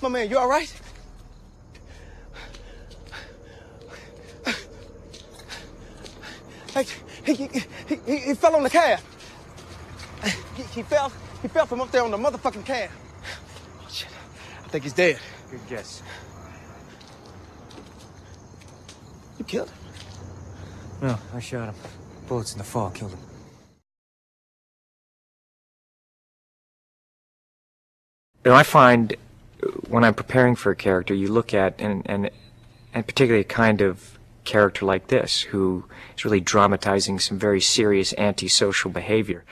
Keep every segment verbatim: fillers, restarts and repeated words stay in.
my man, you all right? Hey, he, he, he, he, he fell on the cab. He, he fell, he fell from up there on the motherfucking cab. Oh, shit. I think he's dead. Good guess. You killed him? No, I shot him. Bullets in the fall killed him. You know, I find when I'm preparing for a character, you look at, and, and, and particularly a kind of character like this, who is really dramatizing some very serious antisocial behavior.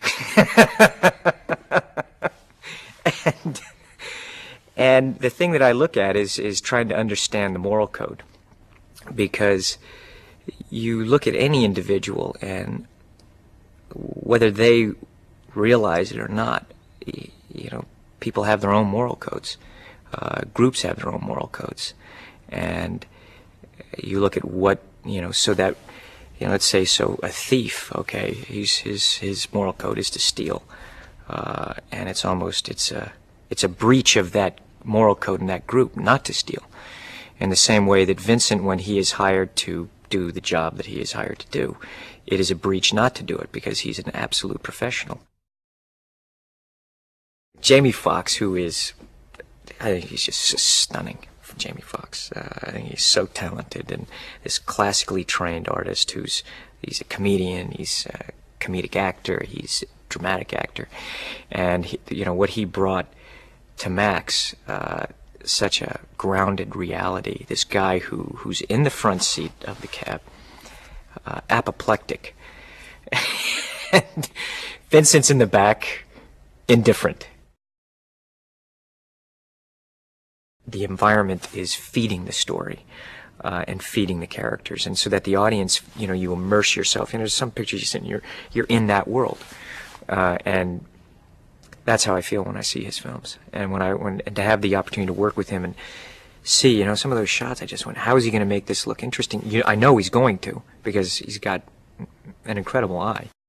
and, and the thing that I look at is, is trying to understand the moral code. Because you look at any individual, and whether they realize it or not, you know, people have their own moral codes. Uh, groups have their own moral codes. And you look at what, you know, so that, you know, let's say, so a thief, okay, he's, his, his moral code is to steal. Uh, and it's almost, it's a, it's a breach of that moral code in that group not to steal. In the same way that Vincent, when he is hired to do the job that he is hired to do, it is a breach not to do it because he's an absolute professional. Jamie Foxx, who is, I think he's just stunning. Jamie Foxx. Uh, I think he's so talented, and this classically trained artist who's, he's a comedian, he's a comedic actor, he's a dramatic actor, and he, you know what he brought to Max, uh, such a grounded reality. This guy who who's in the front seat of the cab, uh, apoplectic, and Vincent's in the back, indifferent. The environment is feeding the story uh, and feeding the characters, and so that the audience, you know, you immerse yourself. You know, there's some pictures you see, and you're you're in that world, uh, and that's how I feel when I see his films. And when I when and to have the opportunity to work with him and see, you know, some of those shots, I just went, how is he going to make this look interesting? You, I know he's going to, because he's got an incredible eye.